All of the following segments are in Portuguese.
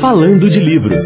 Falando de Livros.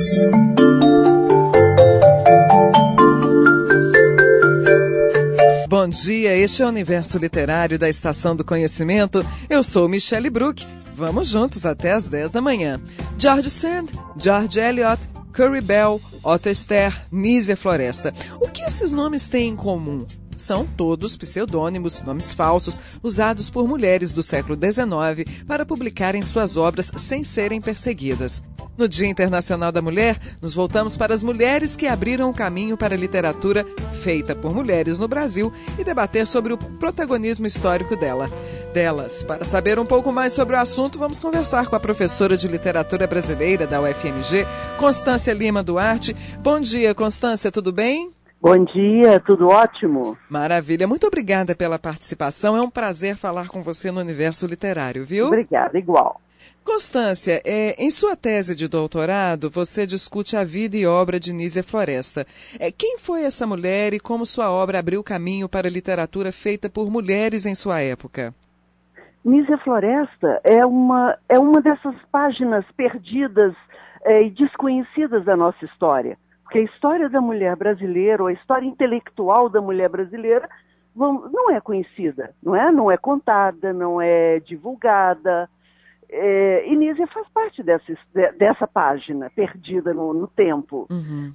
Bom dia, este é o Universo Literário da Estação do Conhecimento. Eu sou Michele Bruck. Vamos juntos até às 10 da manhã. George Sand, George Eliot, Curry Bell, Otto Ster, Nízia Floresta. O que esses nomes têm em comum? São todos pseudônimos, nomes falsos, usados por mulheres do século XIX para publicarem suas obras sem serem perseguidas. No Dia Internacional da Mulher, nos voltamos para as mulheres que abriram o caminho para a literatura feita por mulheres no Brasil e debater sobre o protagonismo histórico delas. Para saber um pouco mais sobre o assunto, vamos conversar com a professora de literatura brasileira da UFMG, Constância Lima Duarte. Bom dia, Constância, tudo bem? Bom dia, tudo ótimo? Maravilha, muito obrigada pela participação. É um prazer falar com você no Universo Literário, viu? Obrigada, igual. Constância, em sua tese de doutorado, você discute a vida e obra de Nízia Floresta. Quem foi essa mulher e como sua obra abriu caminho para a literatura feita por mulheres em sua época? Nízia Floresta é uma dessas páginas perdidas e desconhecidas da nossa história. Porque a história da mulher brasileira, ou a história intelectual da mulher brasileira, não é conhecida, não é contada, não é divulgada. E Nízia faz parte dessa página perdida no tempo. Uhum.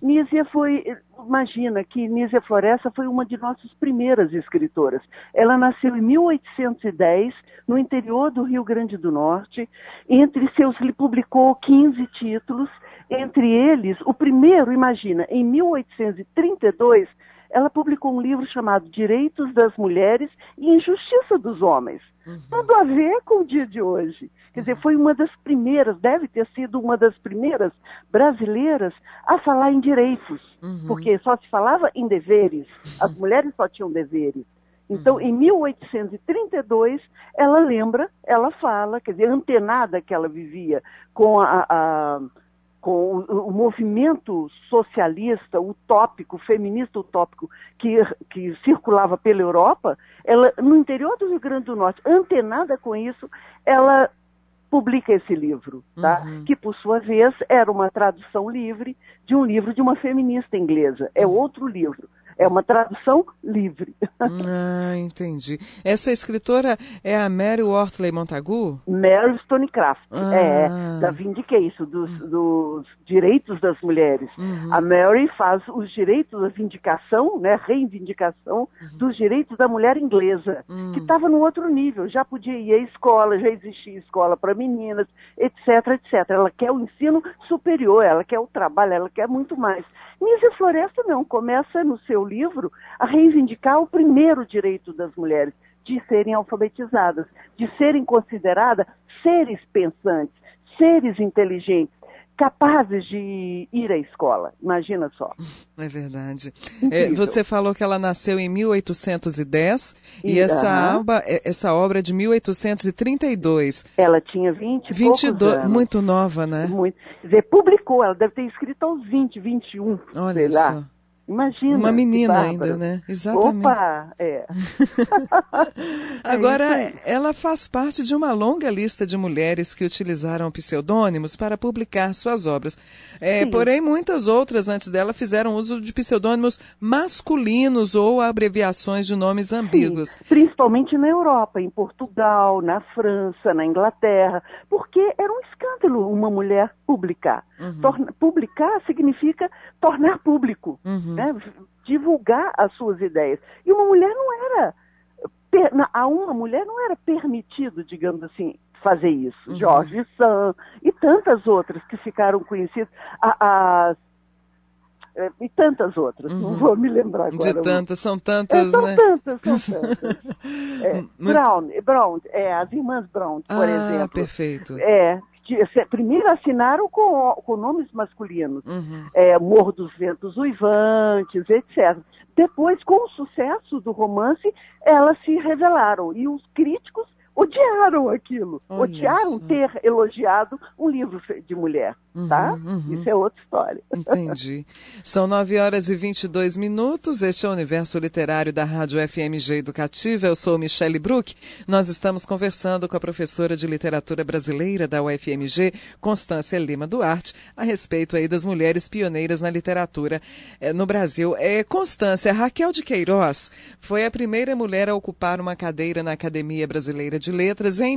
Imagina que Nízia Floresta foi uma de nossas primeiras escritoras. Ela nasceu em 1810, no interior do Rio Grande do Norte. Ele publicou 15 títulos, entre eles, o primeiro, imagina, em 1832, ela publicou um livro chamado Direitos das Mulheres e Injustiça dos Homens. Uhum. Tudo a ver com o dia de hoje. Quer dizer, foi uma das primeiras, deve ter sido uma das primeiras brasileiras a falar em direitos. Uhum. Porque só se falava em deveres. As mulheres só tinham deveres. Então, em 1832, ela fala, quer dizer, antenada que ela vivia com com o movimento socialista utópico, feminista utópico, que circulava pela Europa, ela, no interior do Rio Grande do Norte, antenada com isso, ela publica esse livro, tá? Uhum. Que, por sua vez, era uma tradução livre de um livro de uma feminista inglesa. É outro livro. É uma tradução livre. Ah, entendi. Essa escritora é a Mary Wortley Montagu? Mary Wollstonecraft, da Vindication, dos direitos das mulheres. Uhum. A Mary faz os direitos, a vindicação, né, reivindicação dos direitos da mulher inglesa, que estava no outro nível, já podia ir à escola, já existia escola para meninas, etc, etc. Ela quer o ensino superior, ela quer o trabalho, ela quer muito mais. Nízia Floresta não, começa no seu livro a reivindicar o primeiro direito das mulheres, de serem alfabetizadas, de serem consideradas seres pensantes, seres inteligentes, capazes de ir à escola. Imagina só. É verdade. Você falou que ela nasceu em 1810 e essa obra é de 1832. Ela tinha 22 anos. Muito nova, né? Muito. Quer dizer, publicou, ela deve ter escrito aos 20, 21, olha sei só. lá. Imagina. Uma menina ainda, né? Exatamente. Opa, Agora, ela faz parte de uma longa lista de mulheres que utilizaram pseudônimos para publicar suas obras. Porém, muitas outras antes dela fizeram uso de pseudônimos masculinos ou abreviações de nomes ambíguos. Sim, principalmente na Europa, em Portugal, na França, na Inglaterra, porque era um escândalo uma mulher publicar. Uhum. Publicar significa tornar público. Uhum. Né? Divulgar as suas ideias. E uma mulher não era permitido, digamos assim, fazer isso. Uhum. George Sand e tantas outras que ficaram conhecidas, e tantas outras, não vou me lembrar agora. São tantas, são né? Tantas. Brown, as irmãs Brown, por exemplo. Perfeito. Primeiro assinaram com nomes masculinos, Uhum. Morro dos Ventos Uivantes, etc. Depois, com o sucesso do romance, elas se revelaram. E os críticos, odiaram aquilo, Olha odiaram só. ter elogiado um livro de mulher, tá? Isso é outra história. Entendi. São 9h22. Este é o Universo Literário da Rádio FMG Educativa. Eu sou Michele Bruck. Nós estamos conversando com a professora de Literatura Brasileira da UFMG, Constância Lima Duarte, a respeito aí das mulheres pioneiras na literatura no Brasil. Constância, Raquel de Queiroz foi a primeira mulher a ocupar uma cadeira na Academia Brasileira de Letras em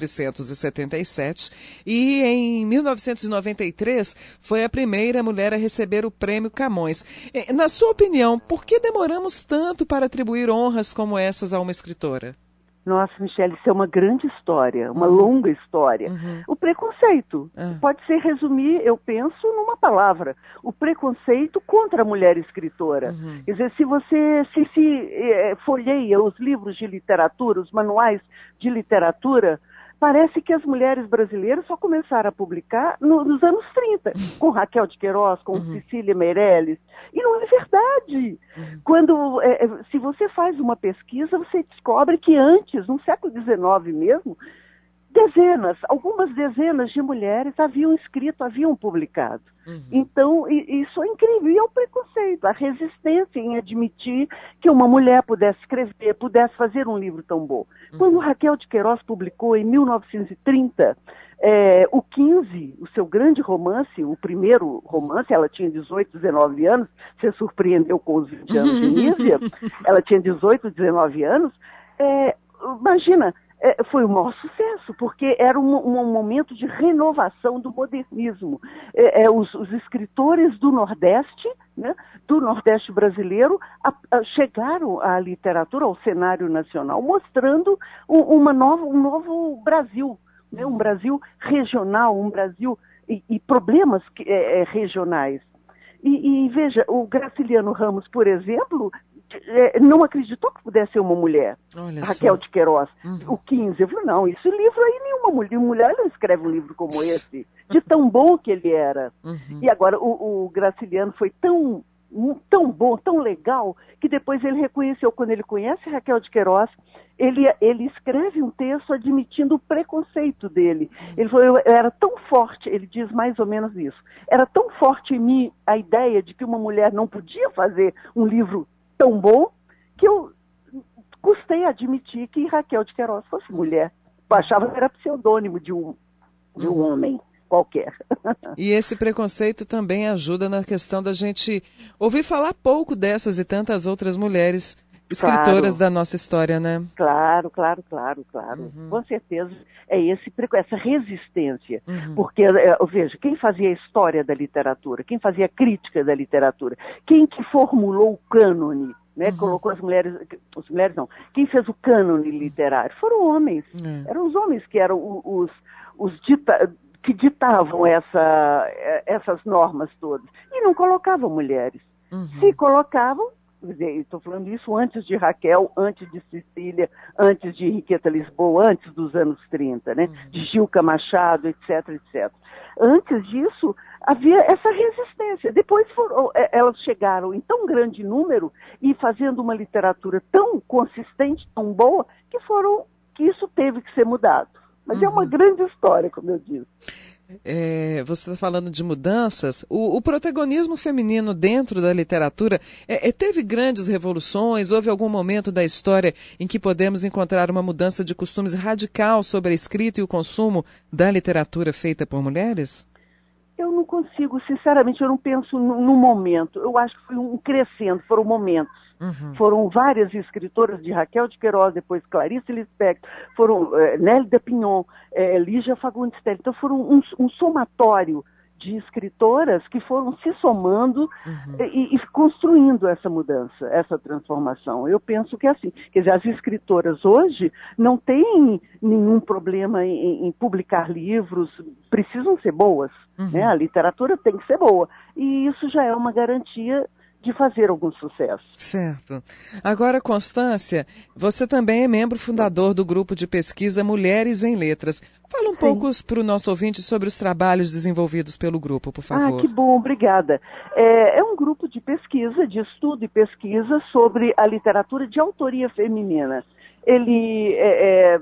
1977 e em 1993 foi a primeira mulher a receber o Prêmio Camões. Na sua opinião, por que demoramos tanto para atribuir honras como essas a uma escritora? Nossa, Michele, isso é uma grande história, uma longa história. O preconceito pode ser resumir, eu penso, numa palavra. O preconceito contra a mulher escritora. Quer dizer, se você folheia os livros de literatura, os manuais de literatura, parece que as mulheres brasileiras só começaram a publicar nos anos 30, com Raquel de Queiroz, com Cecília Meirelles. E não é verdade. Se você faz uma pesquisa, você descobre que antes, no século XIX mesmo, algumas dezenas de mulheres haviam escrito, haviam publicado. Então, isso é incrível. E é o preconceito, a resistência em admitir que uma mulher pudesse escrever, pudesse fazer um livro tão bom. Quando Raquel de Queiroz publicou, em 1930, o 15, o seu grande romance, o primeiro romance, ela tinha 18, 19 anos, você surpreendeu com os 20 anos de Nízia, ela tinha 18, 19 anos, imagina, foi um maior sucesso, porque era um momento de renovação do modernismo. Os escritores do Nordeste, né, do Nordeste brasileiro, chegaram à literatura, ao cenário nacional, mostrando um novo Brasil, né, um Brasil regional, um Brasil e problemas regionais. E veja, o Graciliano Ramos, por exemplo, não acreditou que pudesse ser uma mulher. Olha Raquel só. de Queiroz, o 15, eu falei, não, isso livro aí, nenhuma mulher não escreve um livro como esse, de tão bom que ele era. E agora, o Graciliano foi tão bom, tão legal, que depois ele reconheceu, quando ele conhece Raquel de Queiroz, ele escreve um texto admitindo o preconceito dele. Ele falou, eu era tão forte, ele diz mais ou menos isso, era tão forte em mim a ideia de que uma mulher não podia fazer um livro tão bom, que eu custei admitir que Raquel de Queiroz fosse mulher. Eu achava que era pseudônimo de um homem qualquer. E esse preconceito também ajuda na questão da gente ouvir falar pouco dessas e tantas outras mulheres escritoras da nossa história, né? Claro. Com certeza é essa resistência. Porque, veja, quem fazia a história da literatura, quem fazia a crítica da literatura, quem que formulou o cânone, né, colocou as mulheres não, quem fez o cânone literário foram homens. Eram os homens que eram que ditavam essas normas todas. E não colocavam mulheres. Se colocavam, estou falando isso antes de Raquel, antes de Cecília, antes de Henriqueta Lisboa, antes dos anos 30, né? De Gilca Machado, etc. Antes disso, havia essa resistência. Depois elas chegaram em tão grande número e fazendo uma literatura tão consistente, tão boa, que isso teve que ser mudado. Mas é uma grande história, como eu disse. Você está falando de mudanças. O protagonismo feminino dentro da literatura teve grandes revoluções? Houve algum momento da história em que podemos encontrar uma mudança de costumes radical sobre a escrita e o consumo da literatura feita por mulheres? Eu não consigo, sinceramente, eu não penso no momento. Eu acho que foi um crescendo, foram momentos. Foram várias escritoras, de Raquel de Queiroz, depois Clarice Lispector, foram Nélida Pinhon, Lígia Fagundes Telles. Então foram um somatório de escritoras que foram se somando e construindo essa mudança, essa transformação. Eu penso que é assim. Quer dizer, as escritoras hoje não têm nenhum problema em publicar livros, precisam ser boas, né? A literatura tem que ser boa. E isso já é uma garantia de fazer algum sucesso. Certo. Agora, Constância, você também é membro fundador do grupo de pesquisa Mulheres em Letras. Fala um pouco para o nosso ouvinte sobre os trabalhos desenvolvidos pelo grupo, por favor. Que bom, obrigada. É um grupo de pesquisa, de estudo e pesquisa sobre a literatura de autoria feminina. Ele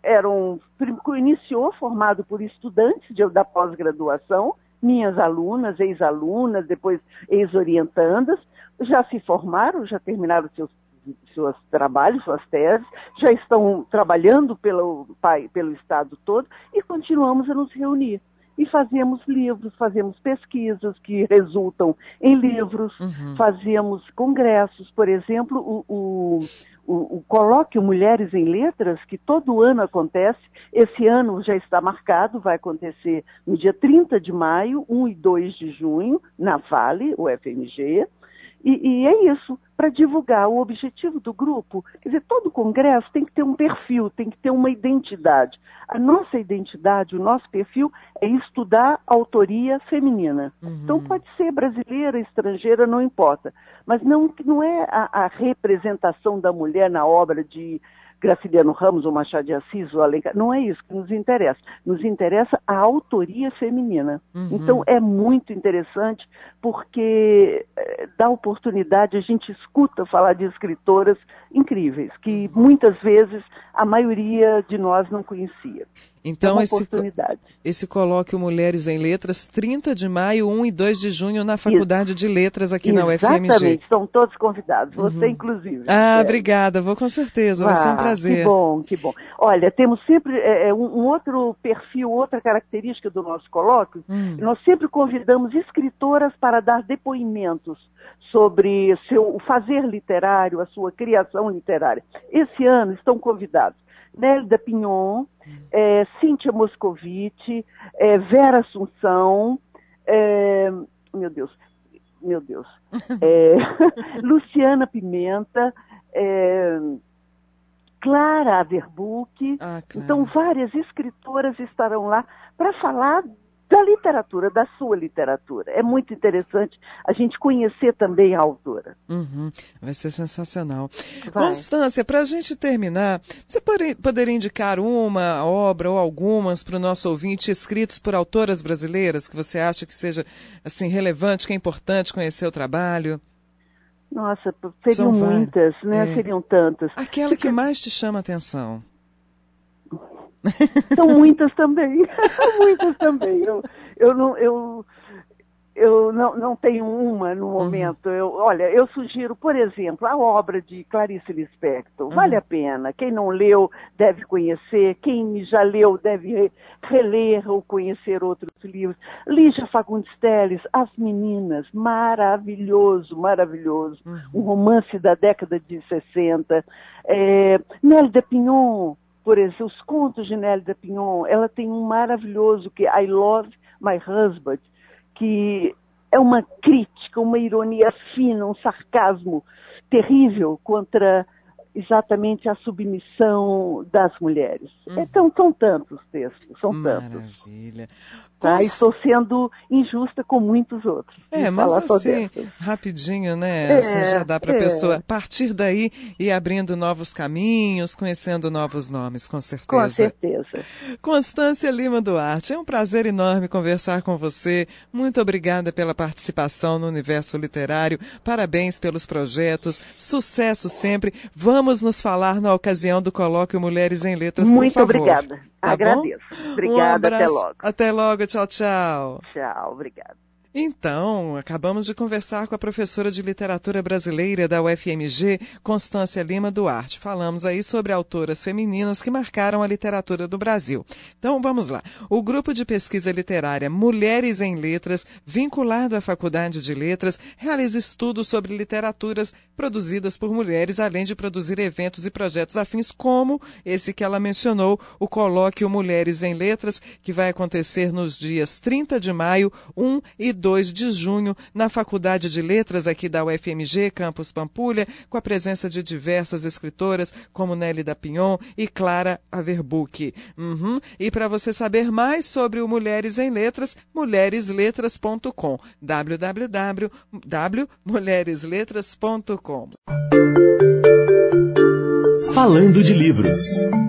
iniciou formado por estudantes da pós-graduação, minhas alunas, ex-alunas, depois ex-orientandas, já se formaram, já terminaram seus trabalhos, suas teses, já estão trabalhando pelo estado todo e continuamos a nos reunir. E fazemos livros, fazemos pesquisas que resultam em livros, fazemos congressos, por exemplo, o colóquio Mulheres em Letras, que todo ano acontece, esse ano já está marcado, vai acontecer no dia 30 de maio, 1 e 2 de junho, na Vale, o FMG, e é isso, para divulgar o objetivo do grupo. Quer dizer, todo congresso tem que ter um perfil, tem que ter uma identidade. A nossa identidade, o nosso perfil é estudar autoria feminina. Então pode ser brasileira, estrangeira, não importa. Mas não é a representação da mulher na obra de Graciliano Ramos ou Machado de Assis ou Alencar. Não é isso que nos interessa. Nos interessa a autoria feminina. Então é muito interessante porque dá oportunidade, a gente escuta falar de escritoras incríveis, que muitas vezes a maioria de nós não conhecia. Então, é uma oportunidade. Esse colóquio Mulheres em Letras, 30 de maio, 1 e 2 de junho, na Faculdade de Letras aqui na UFMG. Exatamente, estão todos convidados, você inclusive. Obrigada, vou com certeza, vai ser um prazer. Que bom. Olha, temos sempre um outro perfil, outra característica do nosso colóquio, nós sempre convidamos escritoras para dar depoimentos sobre o fazer literário, a sua criação literária. Esse ano estão convidados Nélida Pinhon, Cíntia Moscovitch, Vera Assunção, meu Deus, Luciana Pimenta, Clara Averbuch. Então várias escritoras estarão lá para falar da literatura, da sua literatura. É muito interessante a gente conhecer também a autora. Vai ser sensacional. Constância, para a gente terminar, você poderia indicar uma obra ou algumas para o nosso ouvinte escritos por autoras brasileiras que você acha que seja assim, relevante, que é importante conhecer o trabalho? Nossa, seriam muitas, né? Seriam tantas. Aquela que mais te chama a atenção? São muitas também. Muitas também. Eu não tenho uma no momento. Olha, eu sugiro, por exemplo, a obra de Clarice Lispector. Vale a pena. Quem não leu deve conhecer. Quem já leu deve reler ou conhecer outros livros. Lígia Fagundes Telles, As Meninas. Maravilhoso, maravilhoso. Um romance da década de 60. Nélida Pinhon, por exemplo, os contos de Nélida Pinhon, ela tem um maravilhoso que é I Love My Husband, que é uma crítica, uma ironia fina, um sarcasmo terrível contra exatamente a submissão das mulheres. Então, são tantos textos, são tantos. Maravilha. Estou sendo injusta com muitos outros. Mas assim, rapidinho, né? Assim, já dá para a pessoa partir daí e abrindo novos caminhos, conhecendo novos nomes, com certeza. Com certeza. Constância Lima Duarte, é um prazer enorme conversar com você. Muito obrigada pela participação no Universo Literário. Parabéns pelos projetos. Sucesso sempre. Vamos nos falar na ocasião do colóquio Mulheres em Letras, por favor. Muito obrigada. Tá Agradeço. Obrigada, até logo. Até logo, tchau, tchau. Tchau, obrigada. Então, acabamos de conversar com a professora de literatura brasileira da UFMG, Constância Lima Duarte. Falamos aí sobre autoras femininas que marcaram a literatura do Brasil. Então, vamos lá. O grupo de pesquisa literária Mulheres em Letras, vinculado à Faculdade de Letras, realiza estudos sobre literaturas produzidas por mulheres, além de produzir eventos e projetos afins, como esse que ela mencionou, o colóquio Mulheres em Letras, que vai acontecer nos dias 30 de maio, 1 e 2 de junho, na Faculdade de Letras aqui da UFMG, Campus Pampulha, com a presença de diversas escritoras, como Nélida Pinhon e Clara Averbuch. E para você saber mais sobre o Mulheres em Letras, mulheresletras.com. www.mulheresletras.com. Falando de livros.